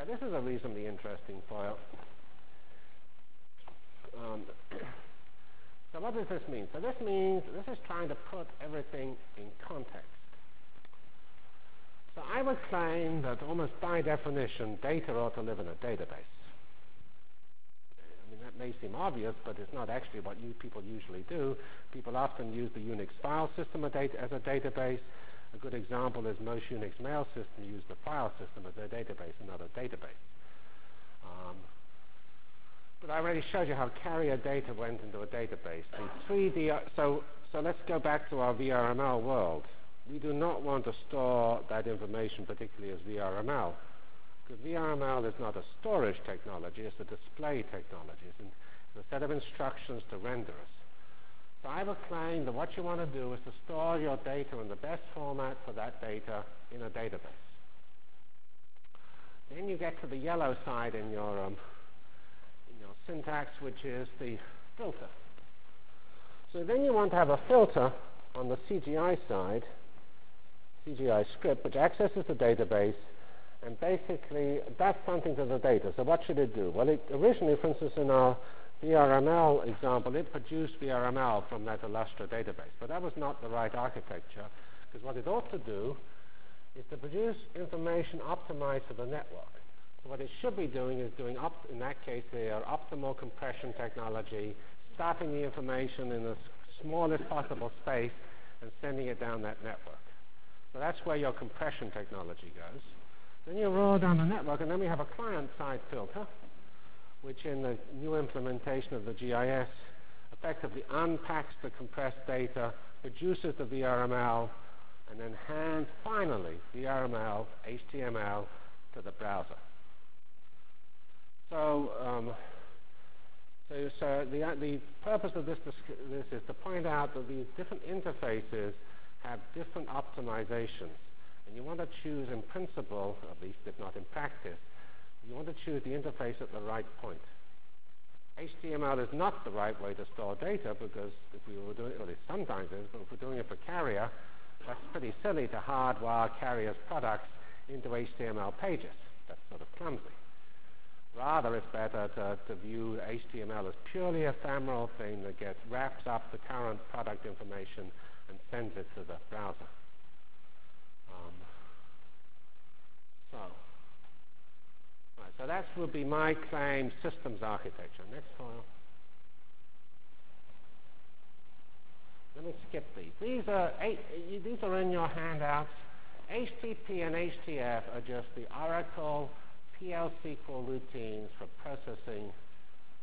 this is a reasonably interesting file. So what does this mean? So this means this is trying to put everything in context. So I would claim that almost by definition, data ought to live in a database. I mean, that may seem obvious, but it's not actually what people usually do. People often use the Unix file system as a database. A good example is most Unix mail systems use the file system as their database and not a database. But I already showed you how carrier data went into a database. The 3D, so let's go back to our VRML world. We do not want to store that information, particularly as VRML, because VRML is not a storage technology, it's a display technology. It's a set of instructions to render us. So I would claim that what you want to do is to store your data in the best format for that data in a database. Then you get to the yellow side in your syntax, which is the filter. So then you want to have a filter on the CGI side, CGI script, which accesses the database, and basically that's something to the data. So what should it do? Well, it originally, for instance, in our VRML example, it produced VRML from that Illustra database. But that was not the right architecture, because what it ought to do is to produce information optimized for the network. So what it should be doing is doing, in that case here, optimal compression technology, stuffing the information in the smallest possible space and sending it down that network. So that's where your compression technology goes. Then you roll down the network, and then we have a client-side filter, which in the new implementation of the GIS effectively unpacks the compressed data, produces the VRML, and then hands, finally, VRML, HTML to the browser. So, the purpose of this is to point out that these different interfaces have different optimizations. And you want to choose in principle, at least if not in practice, you want to choose the interface at the right point. HTML is not the right way to store data, because if we were doing it, well, it sometimes is, but if we're doing it for carrier, that's pretty silly to hardwire carrier's products into HTML pages. That's sort of clumsy. Rather, it's better to view HTML as purely ephemeral thing that wraps up the current product information and sends it to the browser. So that would be my claim systems architecture. Next file. Let me skip these. These are in your handouts. HTTP and HTF are just the Oracle PL SQL routines for processing